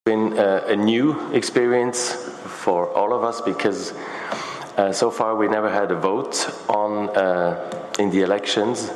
been a new experience for all of us because so far we never had a vote on in the elections,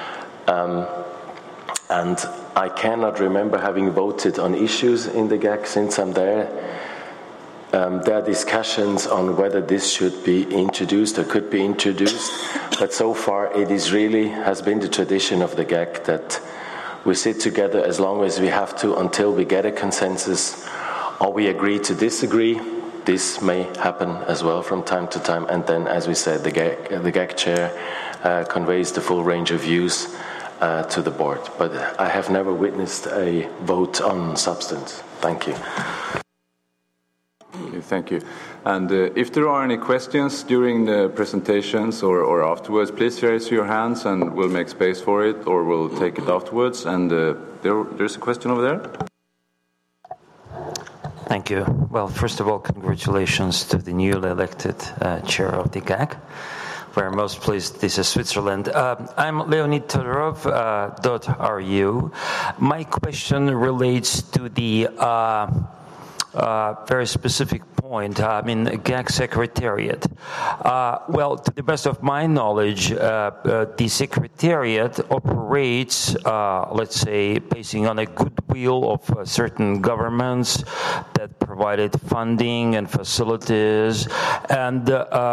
and I cannot remember having voted on issues in the GAC since I'm there. There are discussions on whether this should be introduced or could be introduced, but so far it has been the tradition of the GAC that we sit together as long as we have to until we get a consensus or we agree to disagree. This may happen as well from time to time, and then, as we said, the GAC chair conveys the full range of views to the board. But I have never witnessed a vote on substance. Thank you. Thank you. And if there are any questions during the presentations or afterwards, please raise your hands and we'll make space for it, or we'll take it afterwards. And there's a question over there. Thank you. Well, first of all, congratulations to the newly elected chair of the GAC. We're most pleased this is Switzerland. I'm Leonid Todorov, .ru. My question relates to the very specific point, GAC Secretariat. Well, to the best of my knowledge, the Secretariat operates, let's say, basing on a goodwill of certain governments that provided funding and facilities. And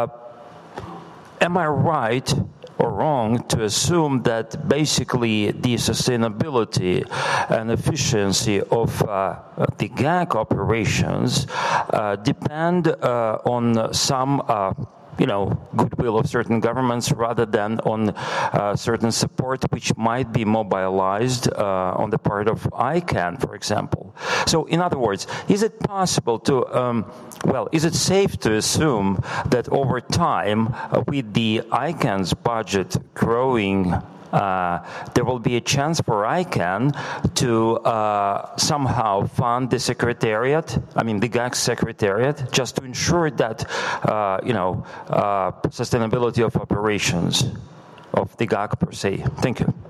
am I right or wrong to assume that basically the sustainability and efficiency of the GAC operations depend on some goodwill of certain governments rather than on certain support which might be mobilized on the part of ICANN, for example? So, in other words, is it possible to, is it safe to assume that over time, with the ICANN's budget growing, there will be a chance for ICANN to somehow fund the Secretariat, the GAC Secretariat, just to ensure that, sustainability of operations of the GAC per se? Thank you.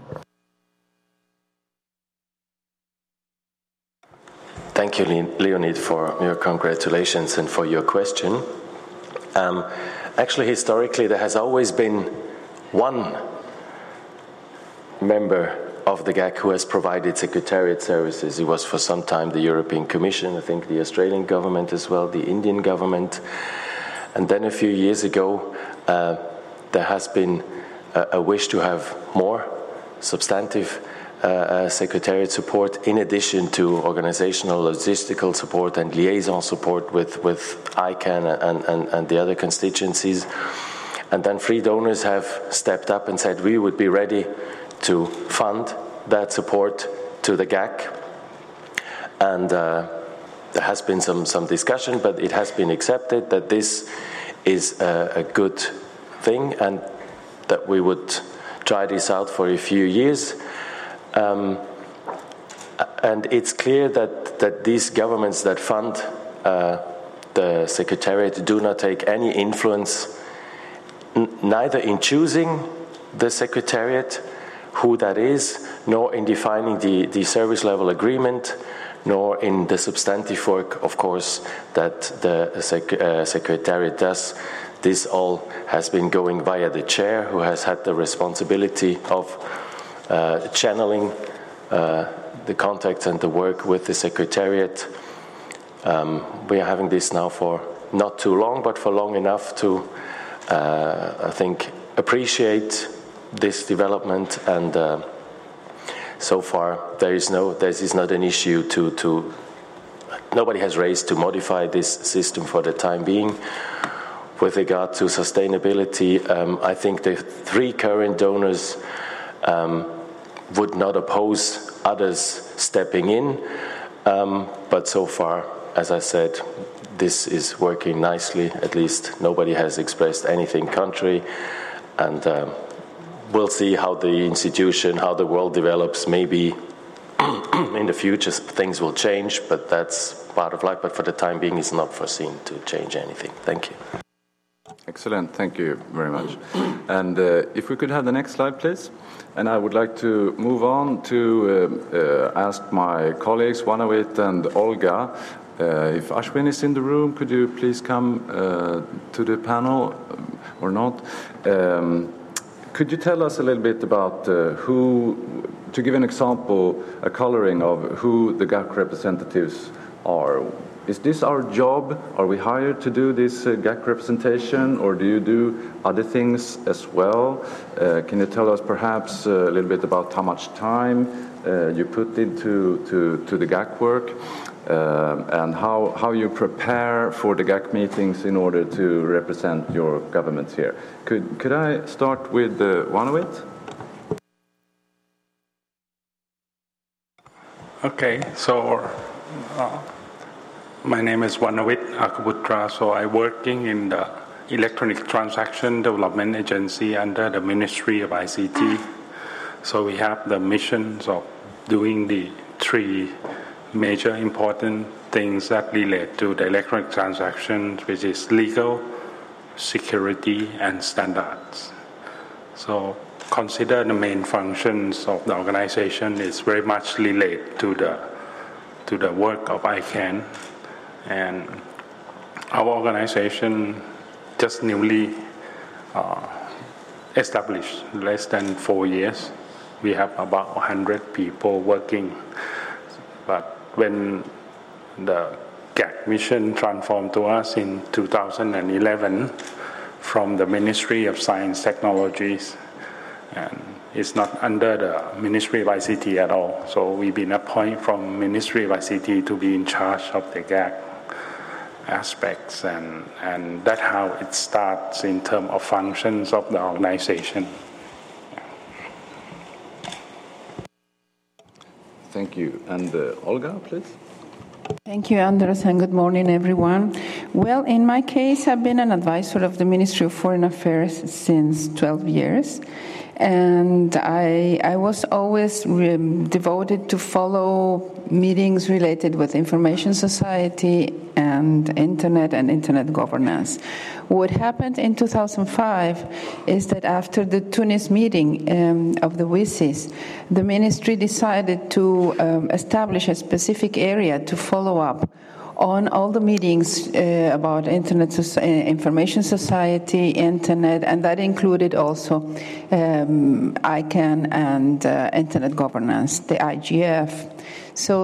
Thank you, Leonid, for your congratulations and for your question. Actually, historically, there has always been one member of the GAC who has provided Secretariat services. It was for some time the European Commission, I think the Australian government as well, the Indian government. And then a few years ago, there has been a wish to have more substantive Secretariat support in addition to organizational, logistical support and liaison support with ICANN and the other constituencies. And then three donors have stepped up and said we would be ready to fund that support to the GAC. And there has been some discussion, but it has been accepted that this is a good thing and that we would try this out for a few years. And it's clear that these governments that fund the Secretariat do not take any influence neither in choosing the Secretariat, who that is, nor in defining the service level agreement, nor in the substantive work, of course, that the Secretariat does. This all has been going via the chair, who has had the responsibility of channeling the contacts and the work with the Secretariat. We are having this now for not too long, but for long enough to, I think, appreciate this development. And so far, this is not an issue to nobody has raised to modify this system for the time being. With regard to sustainability, I think the three current donors would not oppose others stepping in, but so far, as I said, this is working nicely. At least nobody has expressed anything contrary, and we'll see how the institution, how the world develops. Maybe in the future things will change, but that's part of life. But for the time being, it's not foreseen to change anything. Thank you. Excellent, thank you very much. And if we could have the next slide, please. And I would like to move on to ask my colleagues, Wanawit and Olga, if Ashwin is in the room, could you please come to the panel or not? Could you tell us a little bit about to give an example, a coloring of who the GAC representatives are? Is this our job? Are we hired to do this GAC representation, or do you do other things as well? Can you tell us perhaps a little bit about how much time you put into the GAC work, and how you prepare for the GAC meetings in order to represent your governments here? Could I start with Wanawit? Okay, so my name is Wanawit Akaputra. So I'm working in the Electronic Transaction Development Agency under the Ministry of ICT. So we have the missions of doing the three major important things that relate to the electronic transactions, which is legal, security, and standards. So consider the main functions of the organization is very much related to the work of ICANN. And our organization just newly established, less than 4 years. We have about 100 people working. But when the GAC mission transformed to us in 2011 from the Ministry of Science Technologies, and it's not under the Ministry of ICT at all. So we've been appointed from Ministry of ICT to be in charge of the GAC aspects, and that's how it starts in terms of functions of the organization. Thank you. And Olga, please. Thank you, Anders, and good morning, everyone. Well, in my case, I've been an advisor of the Ministry of Foreign Affairs since 12 years. And I was always devoted to follow meetings related with information society and internet governance. What happened in 2005 is that after the Tunis meeting of the WSIS, the ministry decided to establish a specific area to follow up on all the meetings about information society, internet, and that included also ICANN and internet governance, the IGF. So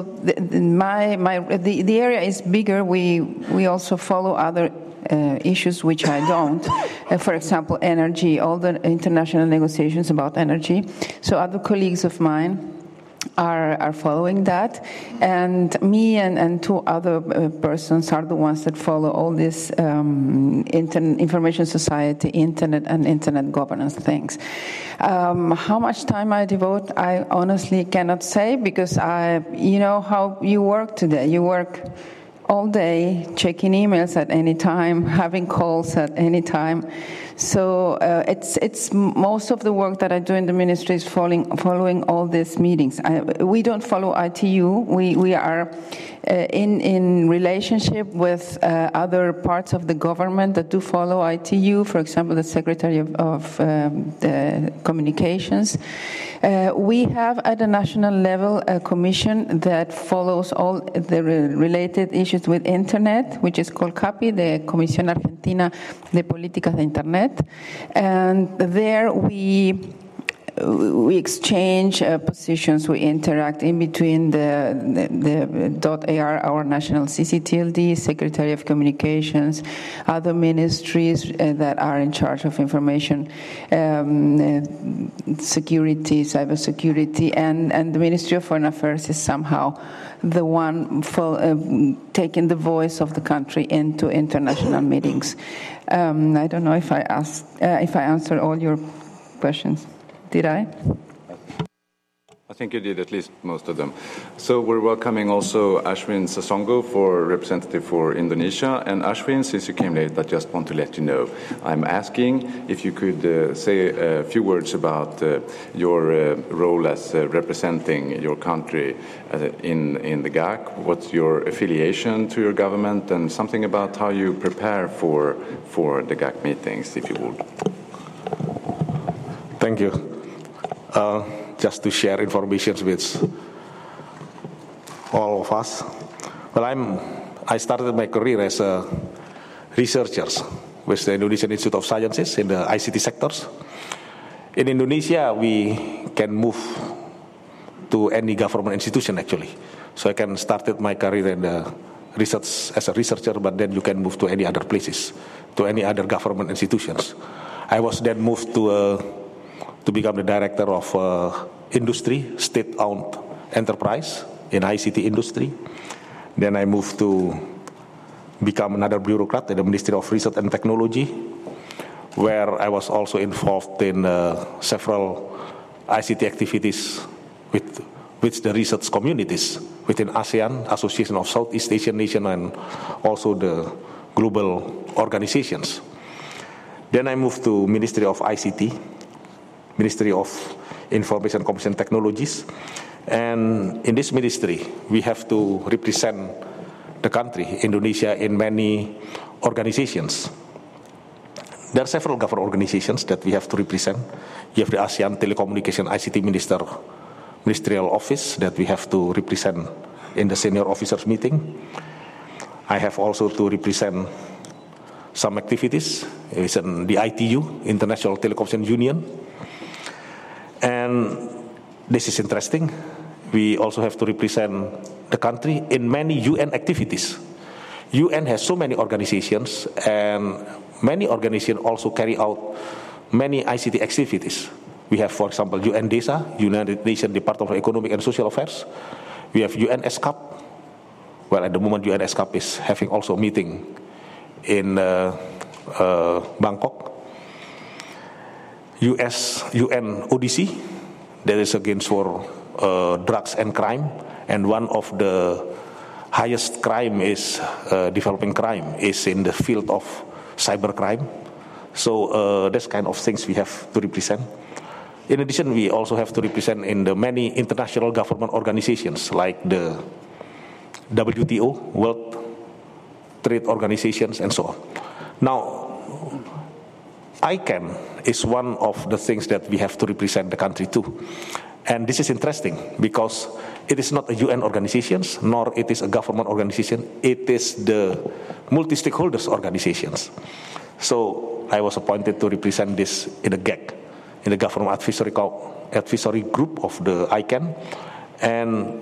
the area is bigger. We also follow other issues which I don't. For example, energy, all the international negotiations about energy. So other colleagues of mine are following that, and me and two other persons are the ones that follow all this information society, internet, and internet governance things. How much time I devote, I honestly cannot say, because you know how you work today. You work all day, checking emails at any time, having calls at any time. So it's most of the work that I do in the ministry is following all these meetings. We don't follow ITU. We are in relationship with other parts of the government that do follow ITU. For example, the Secretary of the Communications. We have at the national level a commission that follows all the related issues with Internet, which is called CAPI, the Comisión Argentina de Políticas de Internet. And there we exchange positions, we interact in between the .AR, our national CCTLD, Secretary of Communications, other ministries that are in charge of information security, cybersecurity, and the Ministry of Foreign Affairs is somehow the one taking the voice of the country into international meetings. I don't know if I answered all your questions. Did I? I think you did at least most of them. So we're welcoming also Ashwin Sasongo, representative for Indonesia. And Ashwin, since you came late, I just want to let you know, I'm asking if you could say a few words about your role as representing your country in the GAC. What's your affiliation to your government, and something about how you prepare for the GAC meetings, if you would. Thank you. Just to share information with all of us. Well, I started my career as a researcher with the Indonesian Institute of Sciences in the ICT sectors. In Indonesia, we can move to any government institution actually. So I can started my career in the research as a researcher, but then you can move to any other places, to any other government institutions. I was then moved to become the director of industry, state-owned enterprise in ICT industry. Then I moved to become another bureaucrat at the Ministry of Research and Technology, where I was also involved in several ICT activities with the research communities within ASEAN, Association of Southeast Asian Nations, and also the global organizations. Then I moved to Ministry of ICT, Ministry of Information and Communication Technologies. And in this ministry, we have to represent the country, Indonesia, in many organizations. There are several government organizations that we have to represent. You have the ASEAN Telecommunication ICT Ministerial Office that we have to represent in the senior officers meeting. I have also to represent some activities. It's in the ITU, International Telecommunication Union. And this is interesting. We also have to represent the country in many UN activities. UN has so many organizations, and many organizations also carry out many ICT activities. We have, for example, UNDESA, United Nations Department of Economic and Social Affairs. We have UNESCAP. Well, at the moment, UNESCAP is having also a meeting in Bangkok. UN ODC, that is against for drugs and crime, and one of the highest crime is developing crime is in the field of cybercrime. So that's kind of things we have to represent. In addition, we also have to represent in the many international government organizations like the WTO, World Trade Organizations, and so on. Now, ICANN is one of the things that we have to represent the country too. And this is interesting because it is not a UN organization, nor it is a government organization. It is the multi-stakeholders organizations. So I was appointed to represent this in the GAC, in the Government Advisory Group of the ICANN. And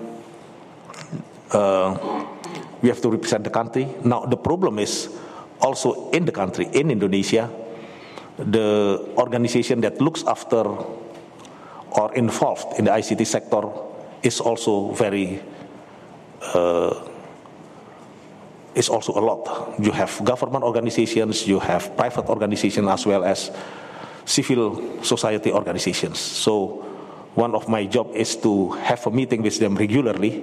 we have to represent the country. Now, the problem is also in the country, in Indonesia, the organization that looks after or involved in the ICT sector is also is also a lot. You have government organizations, you have private organizations, as well as civil society organizations. So one of my job is to have a meeting with them regularly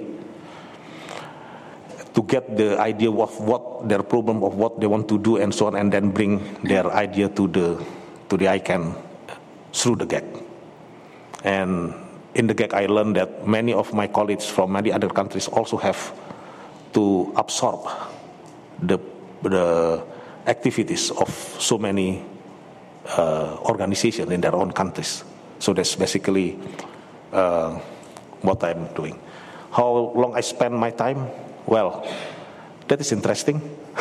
to get the idea of what their problem, of what they want to do, and so on, and then bring their idea to the ICANN through the GAC. And in the GAC, I learned that many of my colleagues from many other countries also have to absorb the activities of so many organizations in their own countries. So that's basically what I'm doing. How long I spend my time? Well, that is interesting.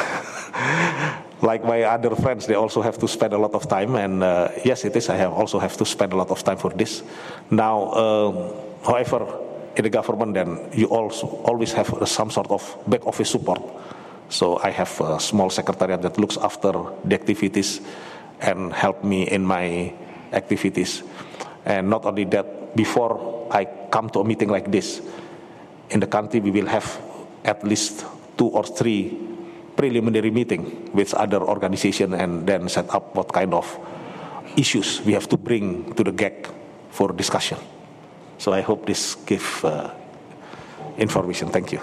Like my other friends, they also have to spend a lot of time, and yes, it is. I also have to spend a lot of time for this. Now, however, in the government, then you also always have some sort of back office support. So I have a small secretariat that looks after the activities and help me in my activities. And not only that, before I come to a meeting like this, in the country we will have at least 2 or 3 preliminary meeting with other organizations, and then set up what kind of issues we have to bring to the GAC for discussion. So I hope this gives information. Thank you.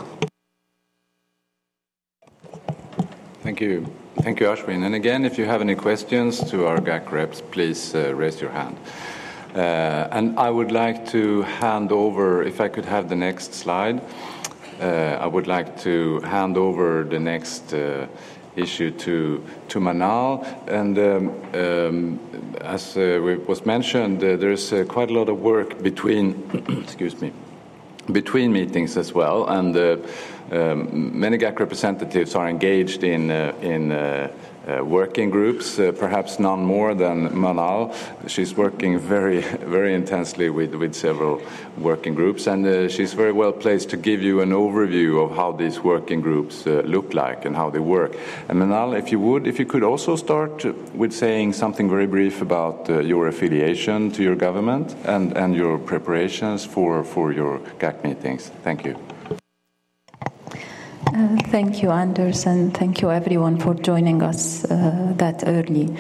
Thank you. Thank you, Ashwin. And again, if you have any questions to our GAC reps, please raise your hand. And I would like to hand over, if I could have the next slide, I would like to hand over the next issue to Manal. And as was mentioned, there's quite a lot of work between, excuse me, between meetings as well, and many GAC representatives are engaged in working groups, perhaps none more than Manal. She's working very, very intensely with several working groups, and she's very well placed to give you an overview of how these working groups look like and how they work. And Manal, if you could also start with saying something very brief about your affiliation to your government and your preparations for your GAC meetings. Thank you. Thank you, Anders, and thank you everyone for joining us that early.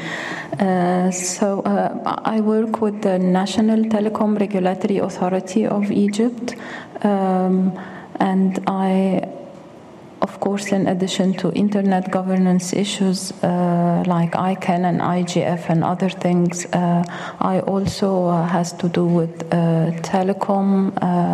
I work with the National Telecom Regulatory Authority of Egypt, and I, of course, in addition to internet governance issues like ICANN and IGF and other things, I also has to do with telecom,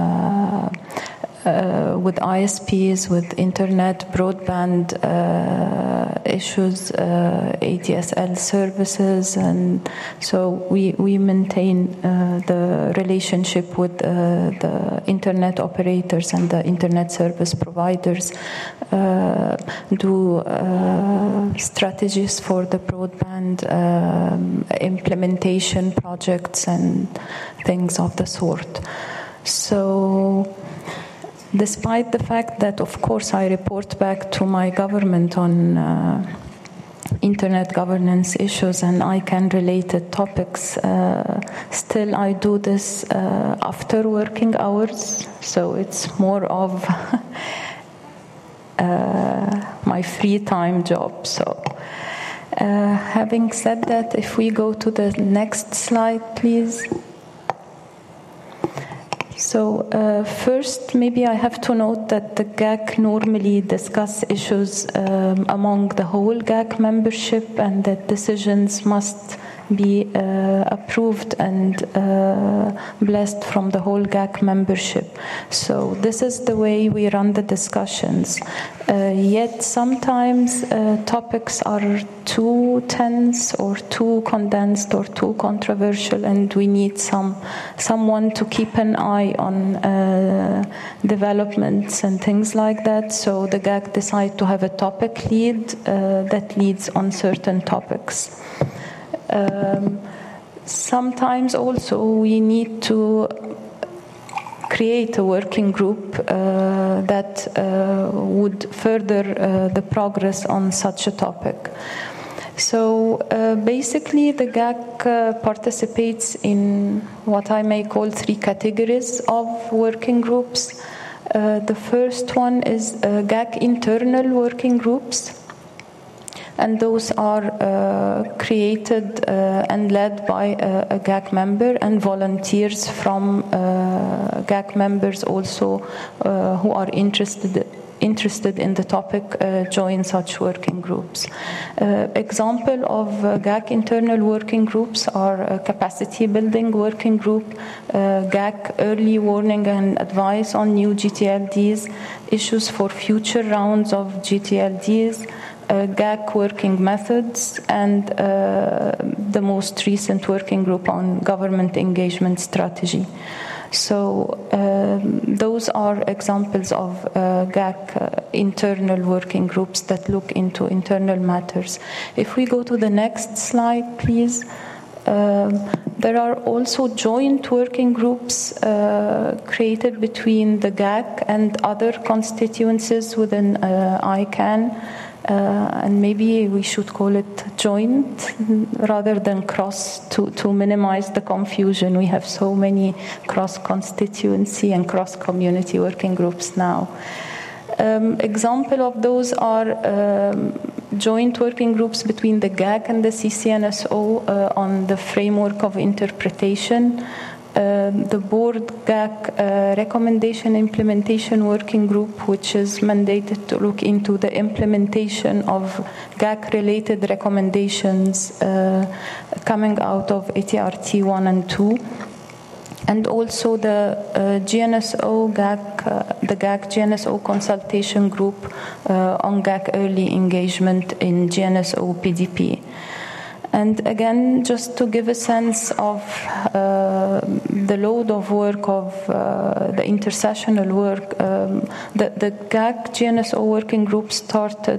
with ISPs, with internet, broadband issues, ADSL services, and so we maintain the relationship with the internet operators and the internet service providers, do strategies for the broadband implementation projects and things of the sort. So despite the fact that, of course, I report back to my government on internet governance issues and ICANN-related topics, still I do this after working hours, so it's more of my free time job. So, having said that, if we go to the next slide, please. So first, maybe I have to note that the GAC normally discuss issues among the whole GAC membership, and that decisions must be approved and blessed from the whole GAC membership. So this is the way we run the discussions. Yet sometimes topics are too tense or too condensed or too controversial, and we need someone to keep an eye on developments and things like that. So the GAC decide to have a topic lead that leads on certain topics. Sometimes also we need to create a working group that would further the progress on such a topic. So basically the GAC participates in what I may call 3 categories of working groups. The first one is GAC internal working groups. And those are created and led by a GAC member, and volunteers from GAC members also who are interested in the topic join such working groups. Example of GAC internal working groups are capacity building working group, GAC early warning and advice on new GTLDs, issues for future rounds of GTLDs, GAC working methods, and the most recent working group on government engagement strategy. So those are examples of GAC internal working groups that look into internal matters. If we go to the next slide, please. There are also joint working groups created between the GAC and other constituencies within ICANN. And maybe we should call it joint rather than cross to minimize the confusion. We have so many cross-constituency and cross-community working groups now. Example of those are joint working groups between the GAC and the CCNSO on the framework of interpretation, the board GAC recommendation implementation working group, which is mandated to look into the implementation of GAC-related recommendations coming out of ATRT 1 and 2. And also the GNSO GAC, the GAC GNSO consultation group on GAC early engagement in GNSO PDP. And again, just to give a sense of the load of work of the intersessional work, the GAC GNSO working group started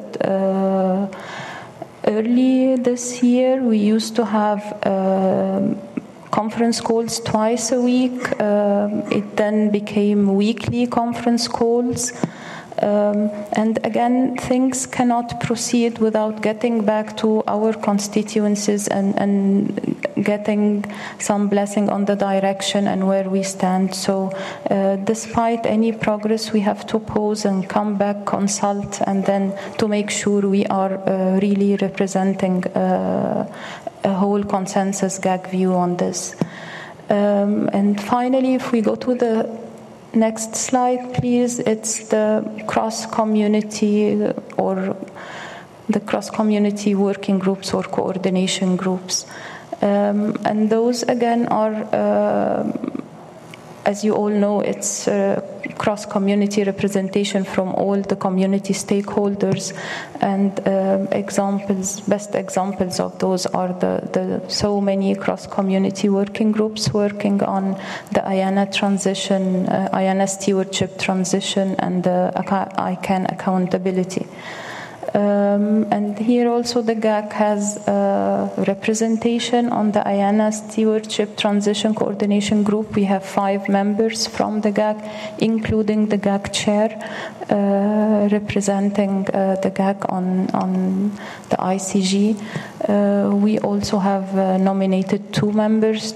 early this year. We used to have conference calls twice a week. It then became weekly conference calls. And again, things cannot proceed without getting back to our constituencies and getting some blessing on the direction and where we stand. So despite any progress, we have to pause and come back, consult, and then to make sure we are really representing a whole consensus GAC view on this. And finally, if we go to the next slide, please. It's the cross-community or the cross-community working groups or coordination groups. And those, again, are, as you all know, it's cross-community representation from all the community stakeholders. And best examples of those are the so many cross-community working groups working on the IANA transition, IANA stewardship transition, and the ICANN accountability. And here also the GAC has representation on the IANA Stewardship Transition Coordination Group. We have 5 members from the GAC, including the GAC chair, representing the GAC on the ICG. We also have nominated 2 members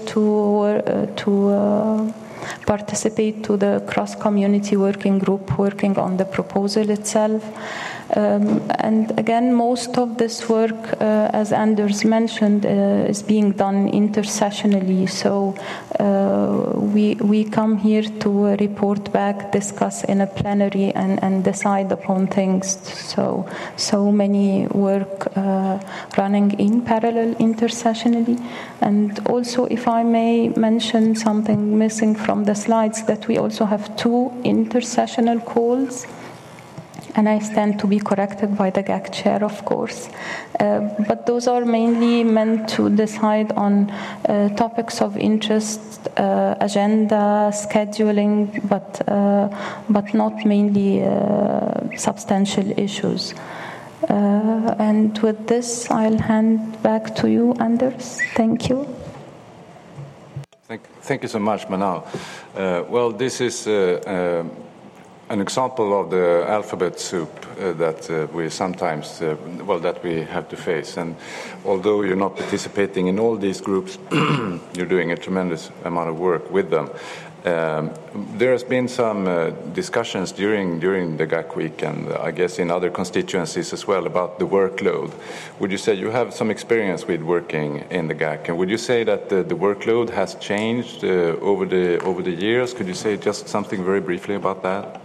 to participate to the cross-community working group working on the proposal itself. And again, most of this work, as Anders mentioned, is being done intersessionally. So we come here to report back, discuss in a plenary, and decide upon things. So many work running in parallel intersessionally. And also, if I may mention something missing from the slides, that we also have 2 intersessional calls. And I stand to be corrected by the GAC chair, of course. But those are mainly meant to decide on topics of interest, agenda, scheduling, but not mainly substantial issues. And with this, I'll hand back to you, Anders. Thank you. Thank you so much, Manal. Well, this is an example of the alphabet soup that we sometimes, that we have to face. And although you're not participating in all these groups, you're doing a tremendous amount of work with them. There has been some discussions during the GAC week, and I guess in other constituencies as well, about the workload. Would you say you have some experience with working in the GAC, and would you say that the workload has changed over the years? Could you say just something very briefly about that?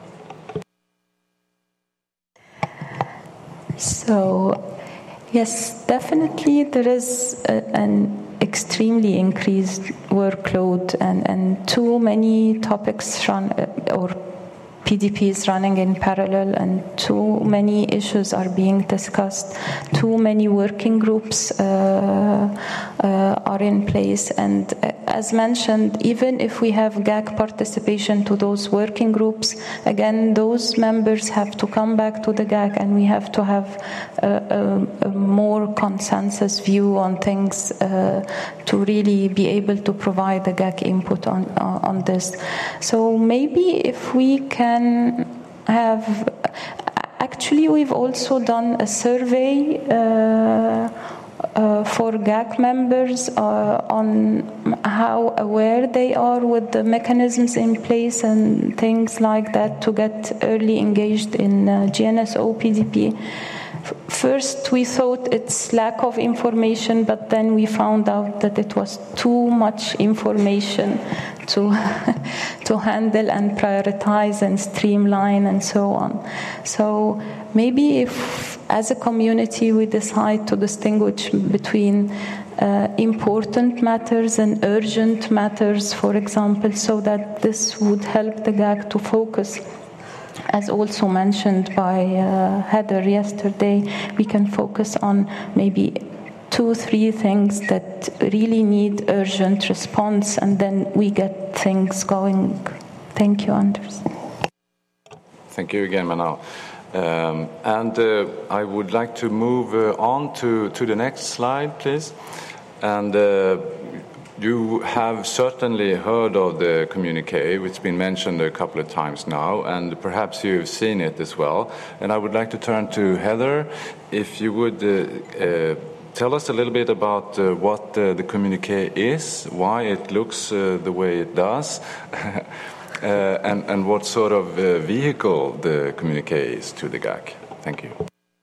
So, yes, definitely there is an extremely increased workload and too many topics run or PDPs running in parallel, and too many issues are being discussed. Too many working groups are in place, and as mentioned, even if we have GAC participation to those working groups, again, those members have to come back to the GAC, and we have to have a more consensus view on things to really be able to provide the GAC input on this. So maybe if we can have, actually we've also done a survey for GAC members on how aware they are with the mechanisms in place and things like that to get early engaged in GNSO PDP. First, we thought it's lack of information, but then we found out that it was too much information to handle and prioritize and streamline and so on. So maybe if, as a community, we decide to distinguish between important matters and urgent matters, for example, so that this would help the GAC to focus. As also mentioned by Heather yesterday, we can focus on maybe 2-3 things that really need urgent response, and then we get things going. Thank you, Anders. Thank you again, Manal. And I would like to move on to the next slide, please. And you have certainly heard of the communique, which has been mentioned a couple of times now, and perhaps you've seen it as well. And I would like to turn to Heather, if you would tell us a little bit about what the communique is, why it looks the way it does, and what sort of vehicle the communique is to the GAC. Thank you.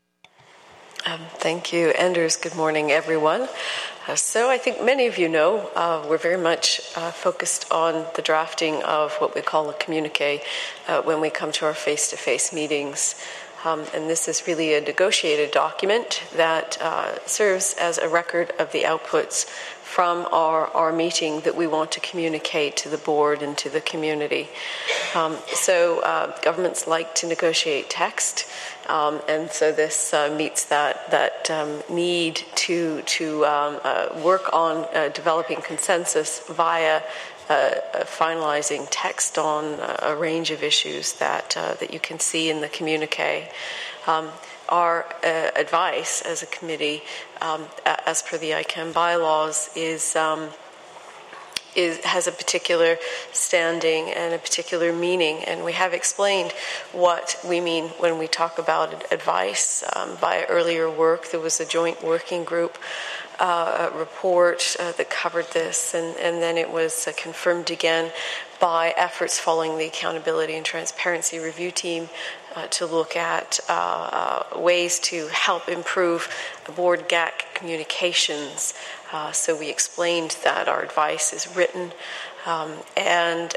Thank you, Anders. Good morning, everyone. So I think many of you know we're very much focused on the drafting of what we call a communique when we come to our face-to-face meetings. And this is really a negotiated document that serves as a record of the outputs from our meeting that we want to communicate to the board and to the community. So governments like to negotiate text, and so this meets that need to work on developing consensus via finalizing text on a range of issues that you can see in the communique. Our advice as a committee, as per the ICANN bylaws, has a particular standing and a particular meaning, and we have explained what we mean when we talk about advice. By earlier work, there was a joint working group report that covered this, and then it was confirmed again by efforts following the Accountability and Transparency Review Team to look at ways to help improve board GAC communications. So we explained that our advice is written, and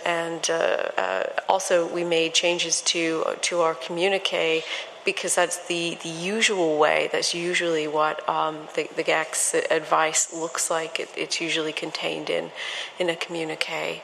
also we made changes to our communique, because that's the usual way. That's usually what the GAC's advice looks like. It's usually contained in a communique.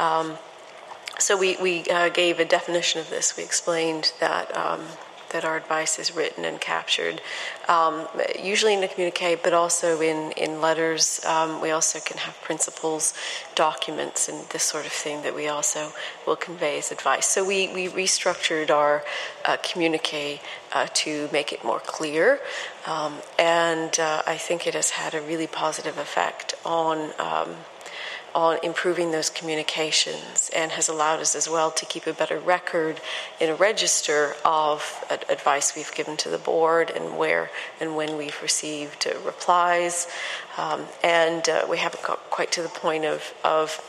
So we gave a definition of this. We explained that our advice is written and captured, usually in a communique, but also in letters. We also can have principles, documents, and this sort of thing that we also will convey as advice. So we restructured our communique to make it more clear, and I think it has had a really positive effect on improving those communications, and has allowed us as well to keep a better record in a register of advice we've given to the board, and where and when we've received replies. And we haven't got quite to the point of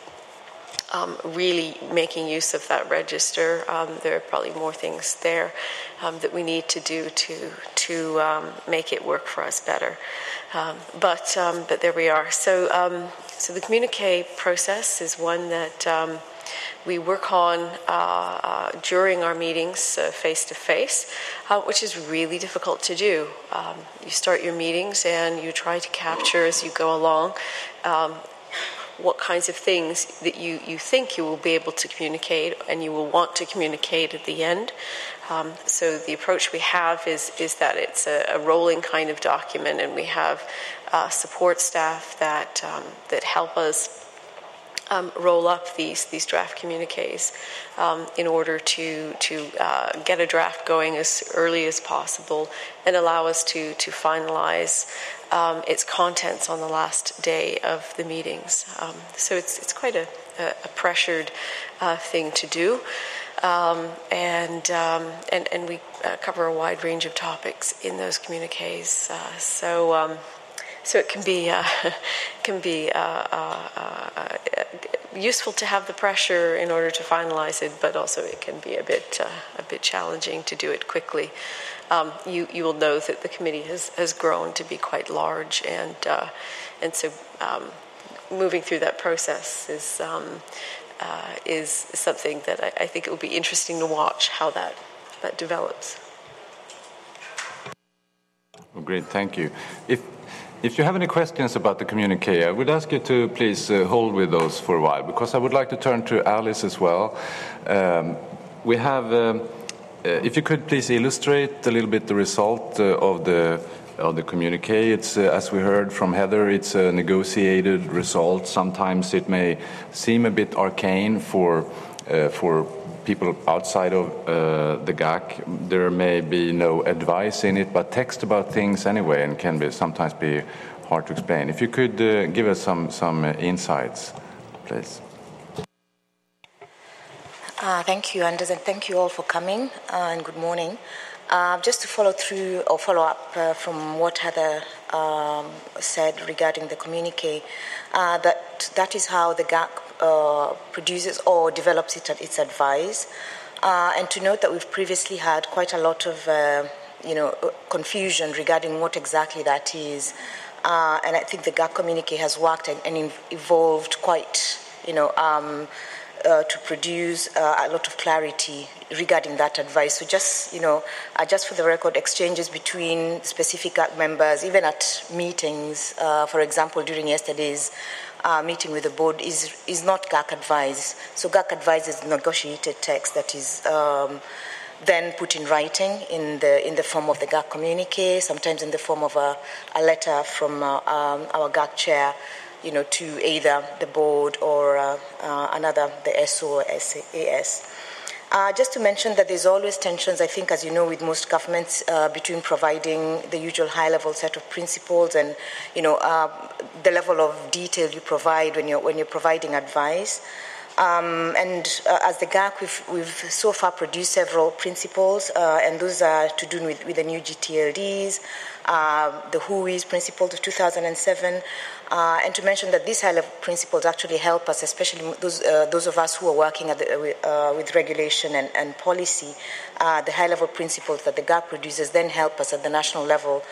really making use of that register. There are probably more things there that we need to do to make it work for us better. But there we are. So the communique process is one that we work on during our meetings face-to-face, which is really difficult to do. You start your meetings and you try to capture as you go along what kinds of things that you think you will be able to communicate and you will want to communicate at the end. So the approach we have is that it's a rolling kind of document, and we have support staff that help us roll up these draft communiques in order to get a draft going as early as possible and allow us to finalize its contents on the last day of the meetings. So it's quite a pressured thing to do. And we cover a wide range of topics in those communiques. So So it can be useful to have the pressure in order to finalize it, but also it can be a bit challenging to do it quickly. You will know that the committee has grown to be quite large, and so moving through that process is something that I think it will be interesting to watch how that develops. Well, great, thank you. If you have any questions about the communique, I would ask you to please hold with those for a while, because I would like to turn to Alice as well. We have, if you could please illustrate a little bit the result of the communique. It's, as we heard from Heather, it's a negotiated result. Sometimes it may seem a bit arcane for people outside of the GAC. There may be no advice in it, but text about things anyway, and can sometimes be hard to explain. If you could give us some insights, please. Thank you, Anders, and thank you all for coming, and good morning. Just to follow up from what Heather said regarding the communique, that is how the GAC produces or develops its advice. And to note that we've previously had quite a lot of confusion regarding what exactly that is. And I think the GAC communique has worked and evolved quite, to produce a lot of clarity regarding that advice. So just for the record, exchanges between specific GAC members, even at meetings, for example, during yesterday's meeting with the board, is not GAC advice. So GAC advice is negotiated text that is then put in writing in the form of the GAC communique, sometimes in the form of a letter from our GAC chair, to either the board or the SO or SAS. Just to mention that there's always tensions, I think, as you know, with most governments, between providing the usual high-level set of principles and, the level of detail you provide when you're providing advice. As the GAC, we've so far produced several principles, and those are to do with the new GTLDs, the WHOIS principles of 2007, and to mention that these high-level principles actually help us, especially those of us who are working with regulation and policy. The high-level principles that the GAC produces then help us at the national level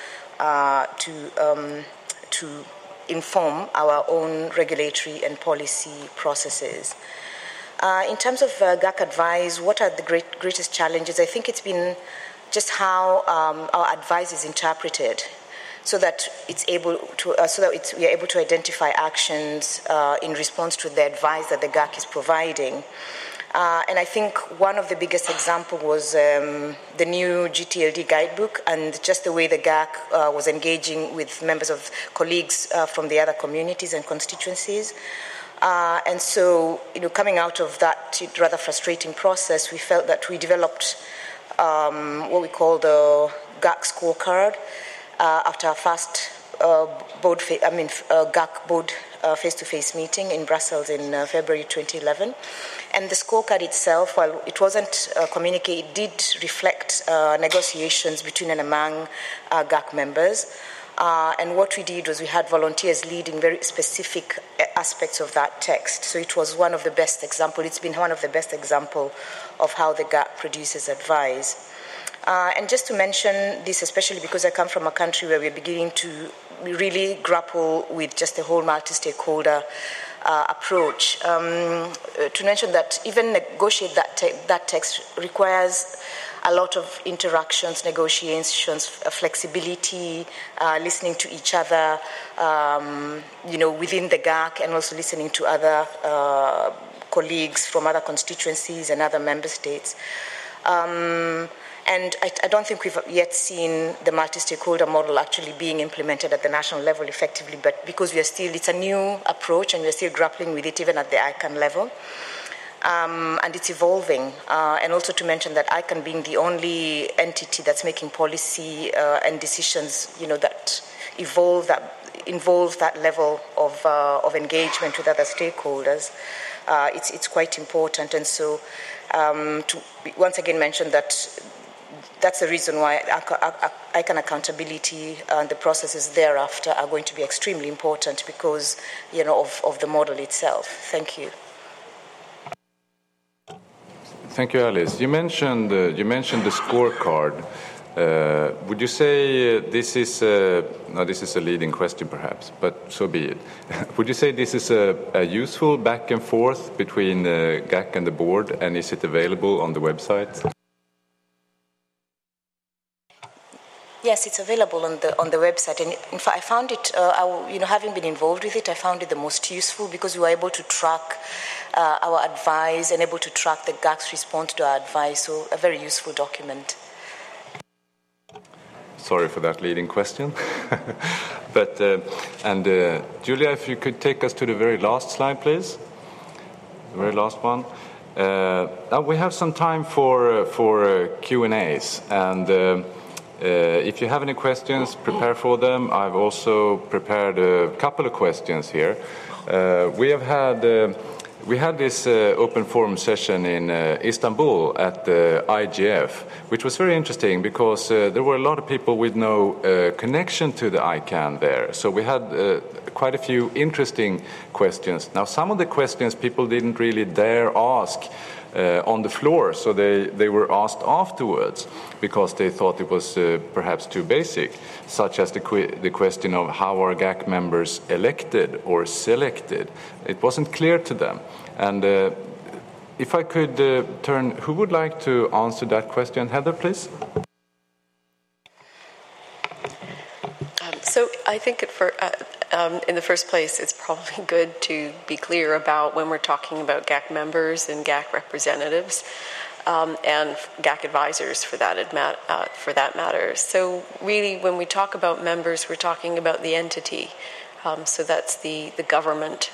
to inform our own regulatory and policy processes. In terms of GAC advice, what are the greatest challenges? I think it's been just how our advice is interpreted, so that we are able to identify actions in response to the advice that the GAC is providing. And I think one of the biggest examples was the new GTLD guidebook, and just the way the GAC was engaging with colleagues from the other communities and constituencies. And so, coming out of that rather frustrating process, we felt that we developed what we call the GAC scorecard after our first GAC board face-to-face meeting in Brussels in February 2011. And the scorecard itself, while it wasn't communicated, it did reflect negotiations between and among GAC members. And what we did was we had volunteers leading very specific aspects of that text. So it was one of the best examples. It's been one of the best examples of how the GAC produces advice. And just to mention this, especially because I come from a country where we're beginning to really grapple with just the whole multi-stakeholder approach, to mention that even negotiate that text requires a lot of interactions, negotiations, flexibility, listening to each other, within the GAC, and also listening to other colleagues from other constituencies and other member states. And I don't think we've yet seen the multi-stakeholder model actually being implemented at the national level effectively, but because it's a new approach and we're still grappling with it even at the ICANN level. And it's evolving. And also to mention that ICANN being the only entity that's making policy and decisions, that involve that level of engagement with other stakeholders, it's quite important. And so to once again mention that that's the reason why ICANN accountability and the processes thereafter are going to be extremely important because, of the model itself. Thank you. Thank you, Alice. You mentioned the scorecard. Would you say this is a leading question, perhaps, but so be it. Would you say this is a useful back and forth between GAC and the board, and is it available on the website? Yes, it's available on the website, and in fact, I found it. Having been involved with it, I found it the most useful because we were able to track our advice and able to track the GAC's response to our advice. So, a very useful document. Sorry for that leading question, but Julia, if you could take us to the very last slide, please. The very last one. Now we have some time for Q&As, and. If you have any questions, prepare for them. I've also prepared a couple of questions here. We had this open forum session in Istanbul at the IGF, which was very interesting because there were a lot of people with no connection to the ICANN there. So we had quite a few interesting questions. Now, some of the questions people didn't really dare ask on the floor, so they were asked afterwards because they thought it was perhaps too basic, such as the question of how are GAC members elected or selected. It wasn't clear to them. And if I could turn, who would like to answer that question? Heather, please. So I think in the first place, it's probably good to be clear about when we're talking about GAC members and GAC representatives and GAC advisors for that matter. So really, when we talk about members, we're talking about the entity. So that's the government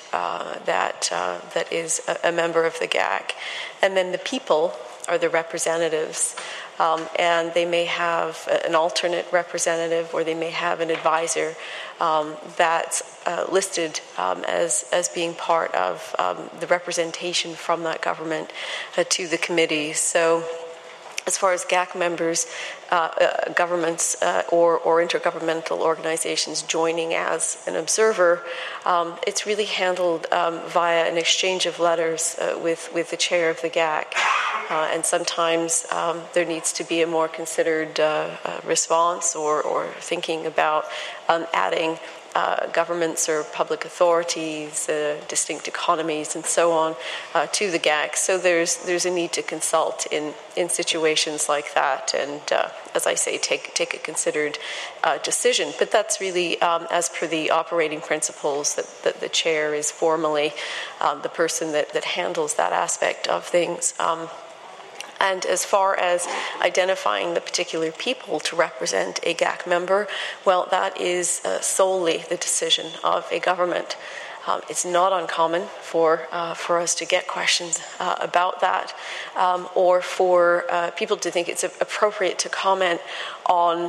that is a member of the GAC. And then the people are the representatives. And they may have an alternate representative or they may have an advisor that's listed as being part of the representation from that government to the committee. So as far as GAC members, governments or intergovernmental organizations joining as an observer, it's really handled via an exchange of letters with the chair of the GAC. And sometimes there needs to be a more considered response or thinking about adding governments or public authorities, distinct economies, and so on to the GAC. So there's a need to consult in situations like that, and as I say, take a considered decision. But that's really as per the operating principles that the chair is formally the person that handles that aspect of things. And as far as identifying the particular people to represent a GAC member, well, that is solely the decision of a government. It's not uncommon for us to get questions about that, or for people to think it's appropriate to comment on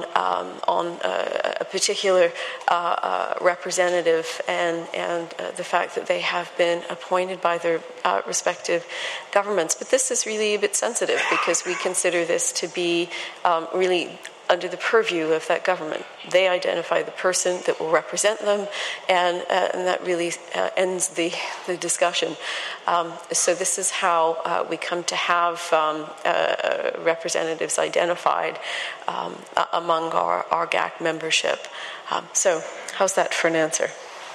a particular representative and the fact that they have been appointed by their respective governments. But this is really a bit sensitive because we consider this to be really under the purview of that government. They identify the person that will represent them, and that really ends the discussion. So this is how we come to have representatives identified among our GAC membership. So how's that for an answer?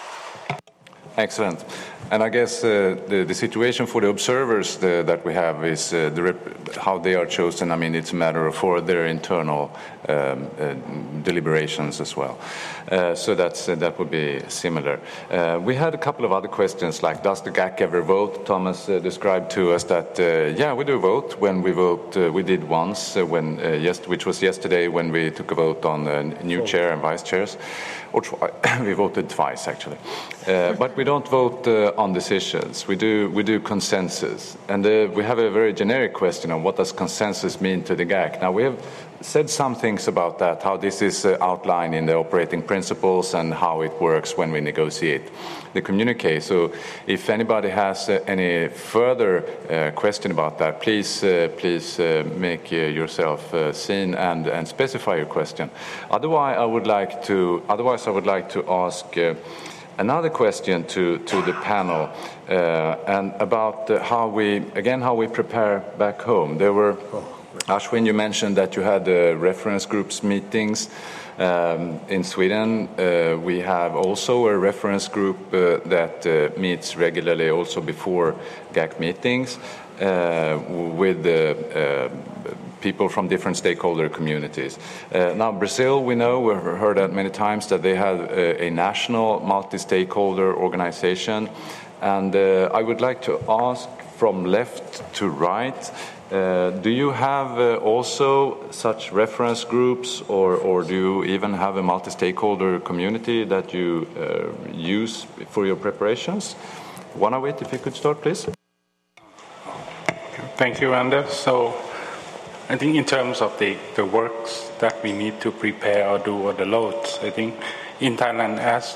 Excellent. And I guess the situation for the observers that we have is how they are chosen. I mean, it's a matter for their internal deliberations as well. So that would be similar. We had a couple of other questions, like does the GAC ever vote? Thomas described to us that, yeah, we do vote. When we vote, we did once, which was yesterday when we took a vote on the new chair and vice chairs. Or we voted twice, actually. But we don't vote on decisions. We do consensus, and we have a very generic question on what does consensus mean to the GAC. Now we have said some things about that, how this is outlined in the operating principles and how it works when we negotiate the communique. So if anybody has any further question about that, please make yourself seen and specify your question. Otherwise, I would like to ask another question to the panel, and about how we prepare back home. There were, Ashwin, you mentioned that you had reference groups meetings in Sweden. We have also a reference group that meets regularly also before GAC meetings with people from different stakeholder communities. Now, Brazil, we know, we've heard that many times, that they have a national multi-stakeholder organization. And I would like to ask from left to right, do you have also such reference groups, or do you even have a multi-stakeholder community that you use for your preparations? Wanawit, if you could start, please. Thank you, Anders. So I think in terms of the works that we need to prepare or do, or the loads, I think in Thailand, as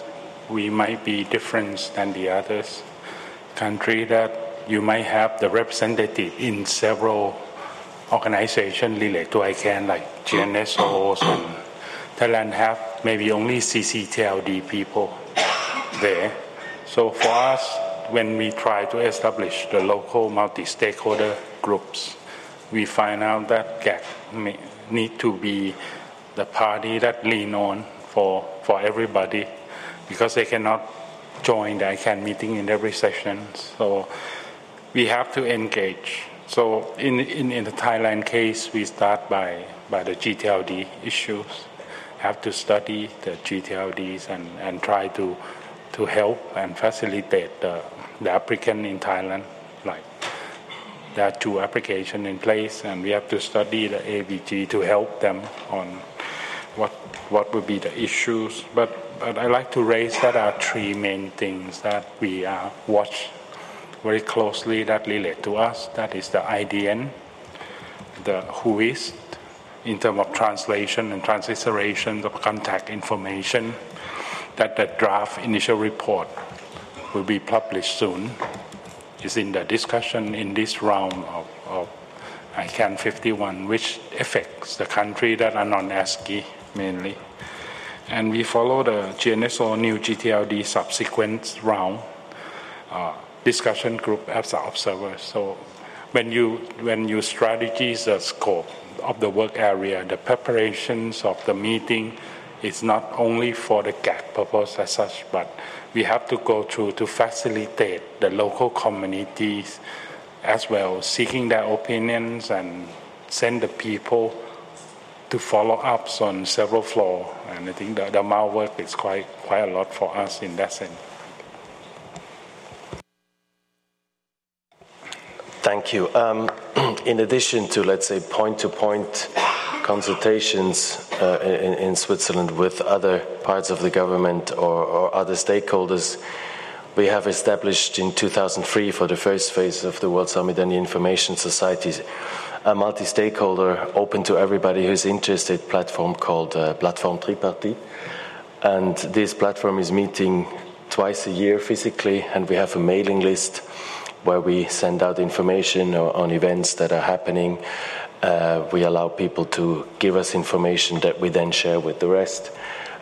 we might be different than the others country, that you might have the representative in several organizations related to ICANN, like GNSOs, and Thailand have maybe only CCTLD people there. So for us, when we try to establish the local multi-stakeholder groups, we find out that GAC need to be the party that lean on for everybody, because they cannot join the ICANN meeting in every session. So we have to engage. So in the Thailand case, we start by the GTLD issues. Have to study the GTLDs and try to help and facilitate the applicant in Thailand. Like, there are 2 applications in place, and we have to study the ABG to help them on what would be the issues. But I like to raise that are 3 main things that we watch very closely that relate to us. That is the IDN, the WHOIST, in terms of translation and transliteration of contact information, that the draft initial report will be published soon. Is in the discussion in this round of ICANN 51, which affects the country that are non-ASCII mainly. And we follow the GNSO new GTLD subsequent round discussion group as an observer. So when you strategize the scope of the work area, the preparations of the meeting is not only for the GAC purpose as such, but we have to go through to facilitate the local communities as well, seeking their opinions and send the people to follow ups on several floors. And I think the amount of work is quite a lot for us in that sense. Thank you. In addition to, let's say, point-to-point consultations in Switzerland with other parts of the government or other stakeholders, we have established in 2003, for the first phase of the World Summit on the Information Societies, a multi-stakeholder, open to everybody who's interested, platform called Plateforme Tripartite. And this platform is meeting twice a year physically, and we have a mailing list where we send out information on events that are happening. We allow people to give us information that we then share with the rest.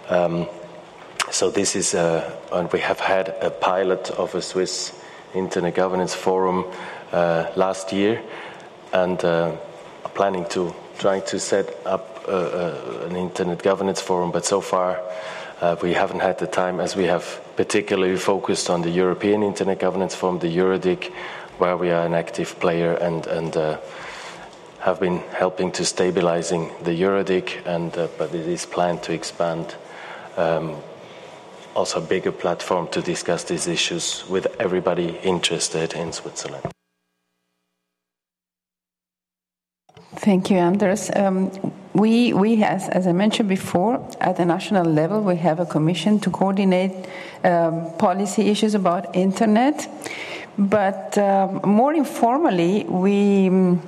So this is, and we have had a pilot of a Swiss Internet Governance Forum last year, and trying to set up an Internet Governance Forum, but so far we haven't had the time, as we have particularly focused on the European Internet Governance Forum, the EuroDIG, where we are an active player and have been helping to stabilizing the EuroDIG, but it is planned to expand also a bigger platform to discuss these issues with everybody interested in Switzerland. Thank you, Anders. we as I mentioned before, at the national level, we have a commission to coordinate policy issues about internet. But more informally, in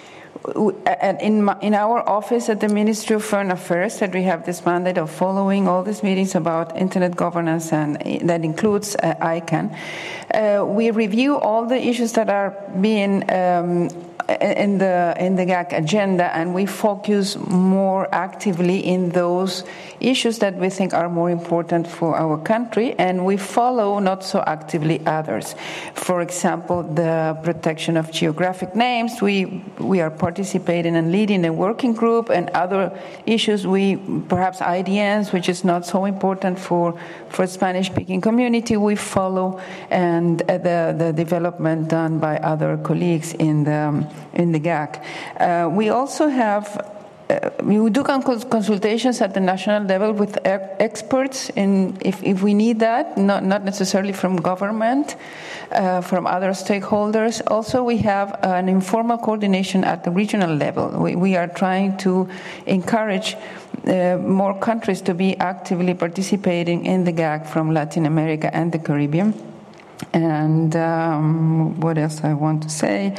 our office at the Ministry of Foreign Affairs, that we have this mandate of following all these meetings about internet governance, and that includes ICANN. We review all the issues that are being in the GAC agenda, and we focus more actively in those issues that we think are more important for our country, and we follow not so actively others. For example, the protection of geographic names. We are participating and leading a working group, and other issues, perhaps IDNs, which is not so important for Spanish-speaking community, we follow, and the development done by other colleagues in the GAC. We also have we do consultations at the national level with experts, if we need that, not necessarily from government, from other stakeholders. Also, we have an informal coordination at the regional level. We are trying to encourage more countries to be actively participating in the GAC from Latin America and the Caribbean. And what else I want to say?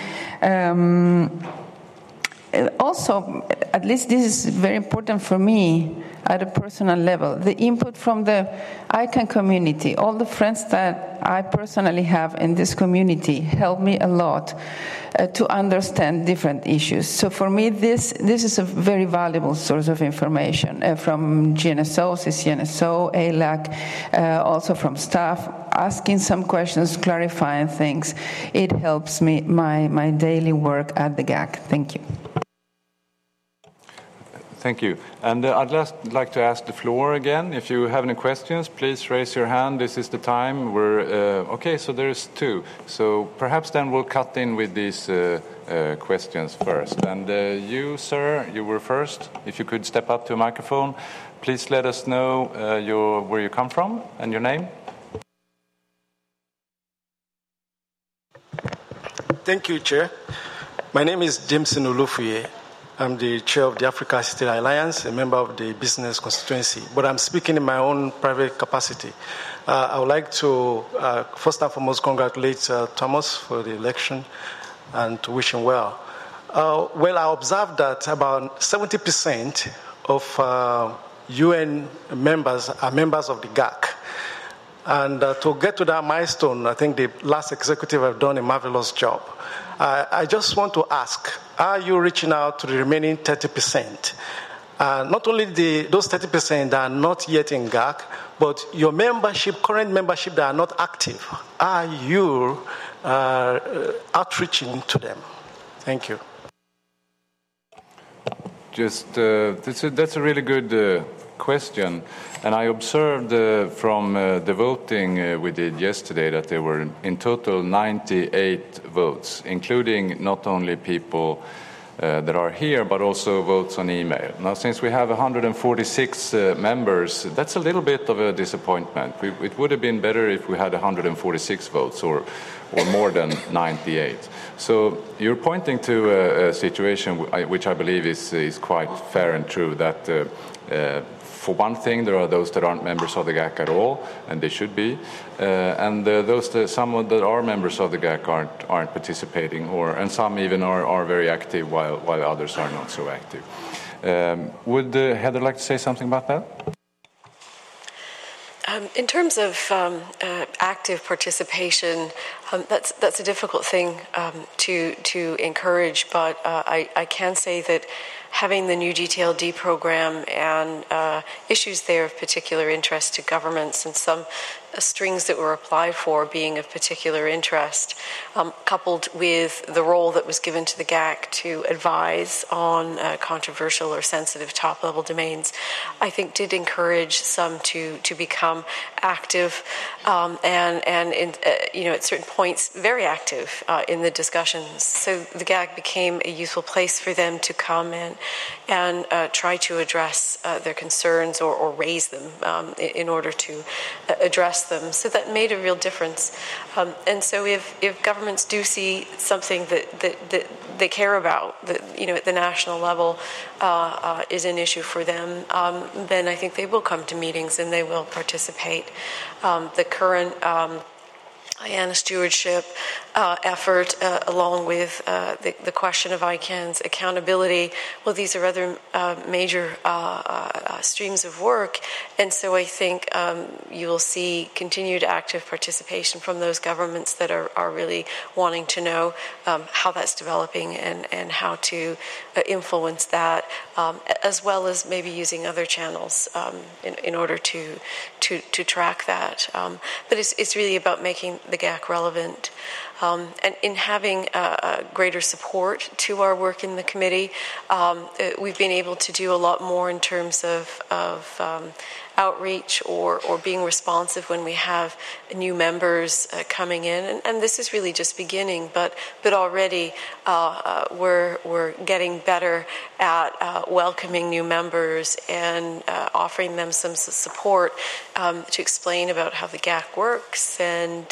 Also, at least this is very important for me at a personal level, the input from the ICANN community. All the friends that I personally have in this community help me a lot to understand different issues. So for me, this is a very valuable source of information from GNSO, CCNSO, ALAC, also from staff, asking some questions, clarifying things. It helps me, my daily work at the GAC. Thank you. Thank you. And I'd just like to ask the floor again. If you have any questions, please raise your hand. This is the time. Okay, so there's two. So perhaps then we'll cut in with these questions first. And you, sir, you were first. If you could step up to a microphone, please let us know where you come from and your name. Thank you, Chair. My name is Jameson Olufuye. I'm the chair of the Africa City Alliance, a member of the business constituency, but I'm speaking in my own private capacity. I would like to, first and foremost, congratulate Thomas for the election and to wish him well. Well, I observed that about 70% of UN members are members of the GAC. And to get to that milestone, I think the last executive have done a marvelous job. I just want to ask, are you reaching out to the remaining 30%? Not only those 30% that are not yet in GAC, but your current membership that are not active, are you outreaching to them? Thank you. That's a really good question. And I observed from the voting we did yesterday that there were in total 98 votes, including not only people that are here, but also votes on email. Now, since we have 146 members, that's a little bit of a disappointment. It would have been better if we had 146 votes or more than 98. So you're pointing to a situation which I believe is quite fair and true, that for one thing, there are those that aren't members of the GAC at all, and they should be, and some that are members of the GAC aren't participating, and some even are very active while others are not so active. Would Heather like to say something about that? In terms of active participation, that's a difficult thing to encourage, but I can say that having the new GTLD program and issues there of particular interest to governments and some strings that were applied for being of particular interest, coupled with the role that was given to the GAC to advise on controversial or sensitive top-level domains, I think did encourage some to become active and at certain points very active in the discussions. So the GAC became a useful place for them to come and try to address their concerns or raise them in order to address them. So that made a real difference. And so if governments do see something that they care about, that at the national level is an issue for them, then I think they will come to meetings and they will participate. The current IANA stewardship effort, along with the question of ICANN's accountability, well, these are other major streams of work, and so I think you will see continued active participation from those governments that are really wanting to know how that's developing and how to influence that, as well as maybe using other channels in order to track that. But it's really about making the GAC relevant. And in having greater support to our work in the committee, we've been able to do a lot more in terms of outreach or being responsive when we have new members coming in. And this is really just beginning, but already we're getting better at welcoming new members and offering them some support to explain about how the GAC works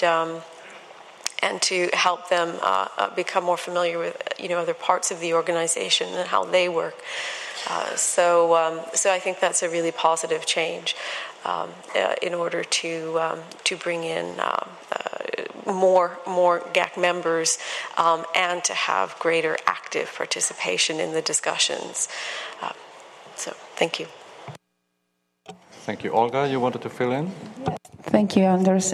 and to help them become more familiar with other parts of the organization and how they work. So I think that's a really positive change in order to bring in more GAC members and to have greater active participation in the discussions. So thank you. Thank you. Olga, you wanted to fill in? Thank you, Anders.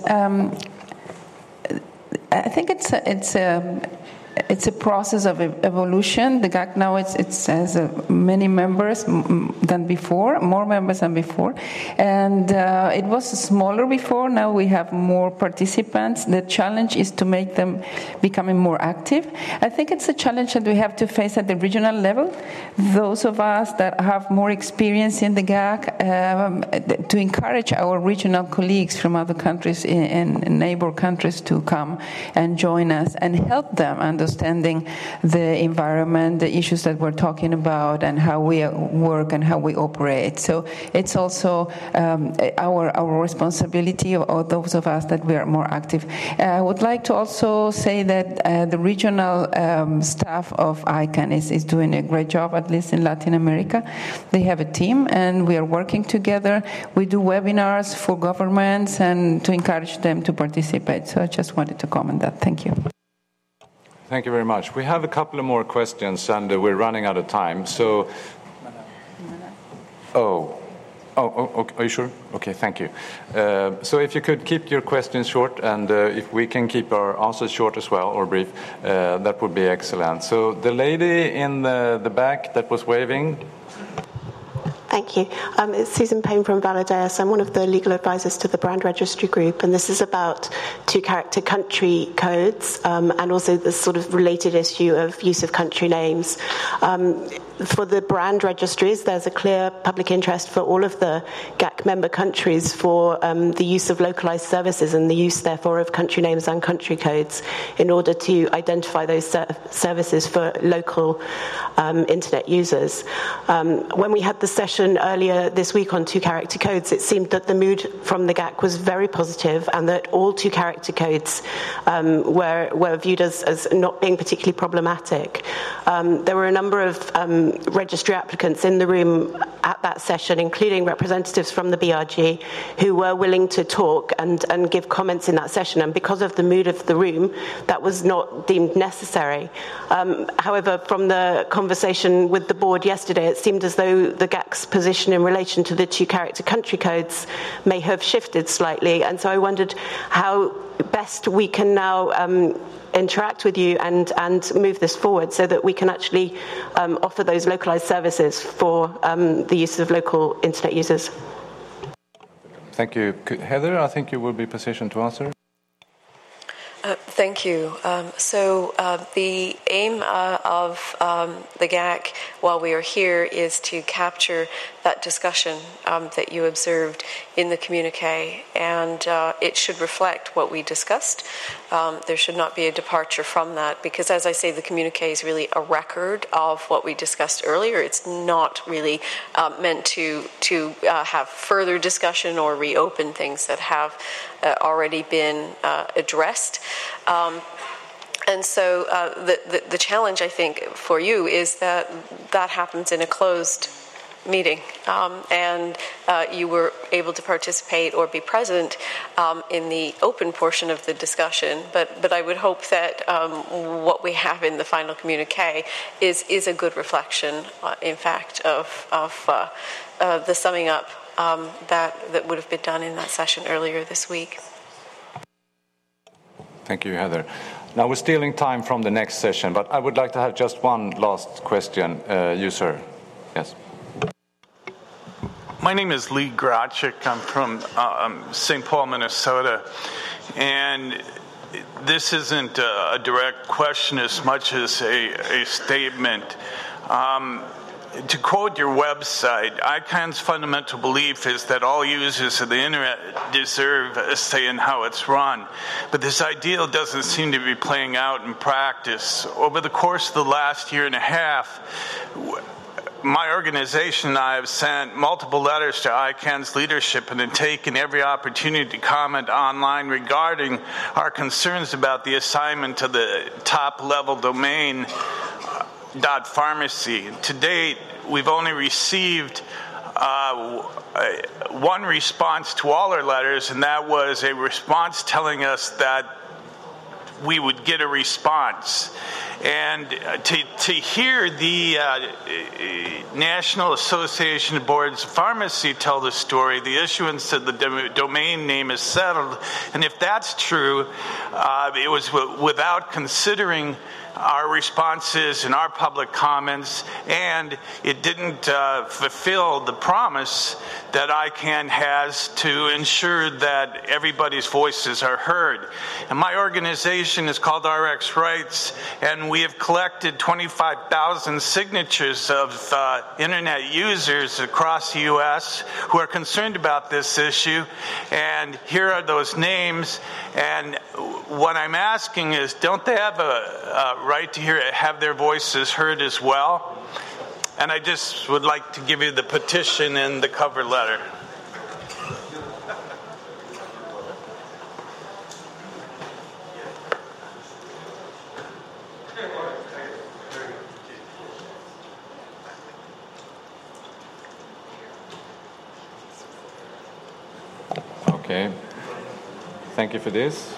I think it's a process of evolution. The GAC now it has many members than before, more members than before, and it was smaller before. Now we have more participants. The challenge is to make them becoming more active. I think it's a challenge that we have to face at the regional level. Those of us that have more experience in the GAC, to encourage our regional colleagues from other countries and neighbor countries to come and join us and help them understanding the environment, the issues that we're talking about, and how we work and how we operate. So it's also our responsibility, or those of us that we are more active. I would like to also say that the regional staff of ICANN is doing a great job, at least in Latin America. They have a team, and we are working together. We do webinars for governments and to encourage them to participate. So I just wanted to comment that. Thank you. Thank you very much. We have a couple of more questions, and we're running out of time. So, okay. Are you sure? Okay, thank you. So if you could keep your questions short, and if we can keep our answers short as well, or brief, that would be excellent. So the lady in the back that was waving. Thank you. It's Susan Payne from Valadeus. I'm one of the legal advisors to the Brand Registry Group, and this is about two-character country codes and also the sort of related issue of use of country names. For the brand registries, there's a clear public interest for all of the GAC member countries for the use of localized services and the use, therefore, of country names and country codes in order to identify those services for local internet users. When we had the session earlier this week on two-character codes, it seemed that the mood from the GAC was very positive and that all two-character codes were viewed as not being particularly problematic. There were a number of registry applicants in the room at that session, including representatives from the BRG, who were willing to talk and give comments in that session. And because of the mood of the room, that was not deemed necessary. However, from the conversation with the board yesterday, it seemed as though the GAC's position in relation to the two-character country codes may have shifted slightly. And so I wondered how best we can now interact with you and move this forward so that we can actually offer those localized services for the use of local internet users. Thank you. Heather, I think you will be positioned to answer. Thank you. The aim of the GAC while we are here is to capture that discussion that you observed in the communique, and it should reflect what we discussed. There should not be a departure from that, because as I say, the communique is really a record of what we discussed earlier. It's not really meant to have further discussion or reopen things that have already been addressed. And so the challenge, I think, for you is that happens in a closed meeting, and you were able to participate or be present in the open portion of the discussion. But I would hope that what we have in the final communique is a good reflection, in fact, of the summing up that would have been done in that session earlier this week. Thank you, Heather. Now we're stealing time from the next session, but I would like to have just one last question. You, sir. Yes. My name is Lee Grotchik. I'm from St. Paul, Minnesota. And this isn't a direct question as much as a statement. To quote your website, ICANN's fundamental belief is that all users of the internet deserve a say in how it's run. But this ideal doesn't seem to be playing out in practice. Over the course of the last year and a half, my organization and I have sent multiple letters to ICANN's leadership and have taken every opportunity to comment online regarding our concerns about the assignment to the top-level domain .pharmacy. To date, we've only received one response to all our letters, and that was a response telling us that we would get a response. And to hear the National Association of Boards of Pharmacy tell the story, the issuance of the domain name is settled. And if that's true, it was without considering our responses and our public comments, and it didn't fulfill the promise that ICANN has to ensure that everybody's voices are heard. And my organization is called RX Rights, and we have collected 25,000 signatures of internet users across the U.S. who are concerned about this issue, and here are those names. And what I'm asking is, don't they have a right to have their voices heard as well? And I just would like to give you the petition and the cover letter. Okay. Thank you for this.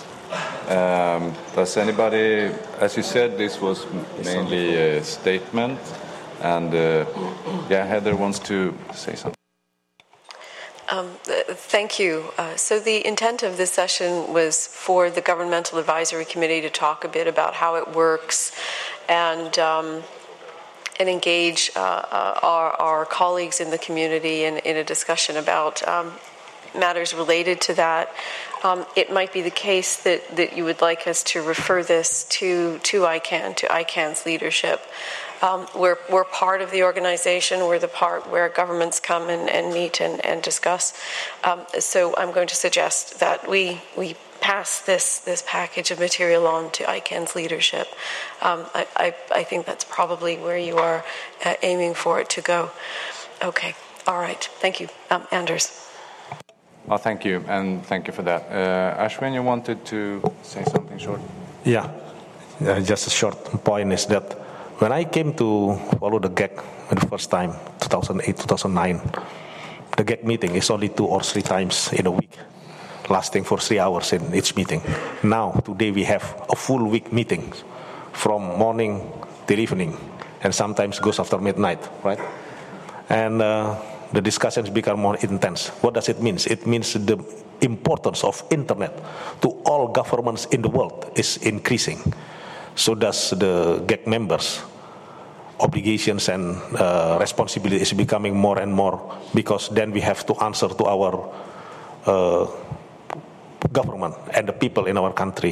Does anybody, as you said, this was mainly a statement, and Heather wants to say something. Thank you. So the intent of this session was for the Governmental Advisory Committee to talk a bit about how it works and engage our colleagues in the community in a discussion about matters related to that. It might be the case that you would like us to refer this to ICANN, to ICANN's leadership. We're part of the organization. We're the part where governments come and meet and discuss. So I'm going to suggest that we pass this package of material on to ICANN's leadership. I think that's probably where you are aiming for it to go. Okay. All right. Thank you. Anders. Oh, thank you, and thank you for that. Ashwin, you wanted to say something short? Yeah, just a short point is that when I came to follow the GAC for the first time, 2008, 2009, the GAC meeting is only 2 or 3 times in a week, lasting for 3 hours in each meeting. Now, today we have a full week meeting from morning till evening, and sometimes goes after midnight, right? And the discussions become more intense. What does it mean? It means the importance of internet to all governments in the world is increasing. So does the GAC members' obligations and responsibility is becoming more and more, because then we have to answer to our government and the people in our country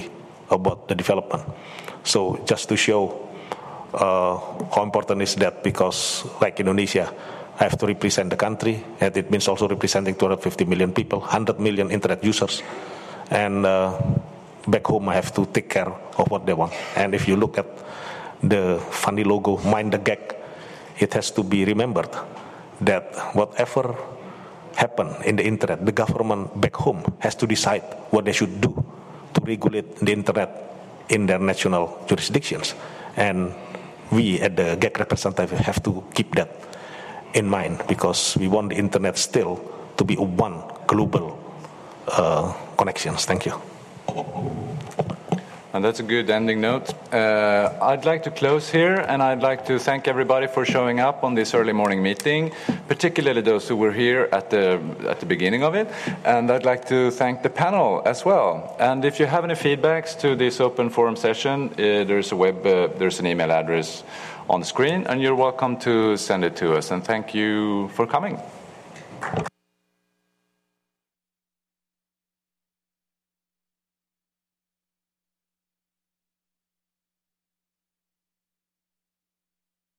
about the development. So just to show how important is that, because like Indonesia, I have to represent the country, and it means also representing 250 million people, 100 million internet users, and back home I have to take care of what they want. And if you look at the funny logo, Mind the Gag, it has to be remembered that whatever happen in the internet, the government back home has to decide what they should do to regulate the internet in their national jurisdictions. And we at the GAC representative have to keep that in mind, because we want the internet still to be one global connections. Thank you. And that's a good ending note. I'd like to close here, and I'd like to thank everybody for showing up on this early morning meeting, particularly those who were here at the beginning of it. And I'd like to thank the panel as well. And if you have any feedbacks to this open forum session, there's an email address on the screen, and you're welcome to send it to us. And thank you for coming.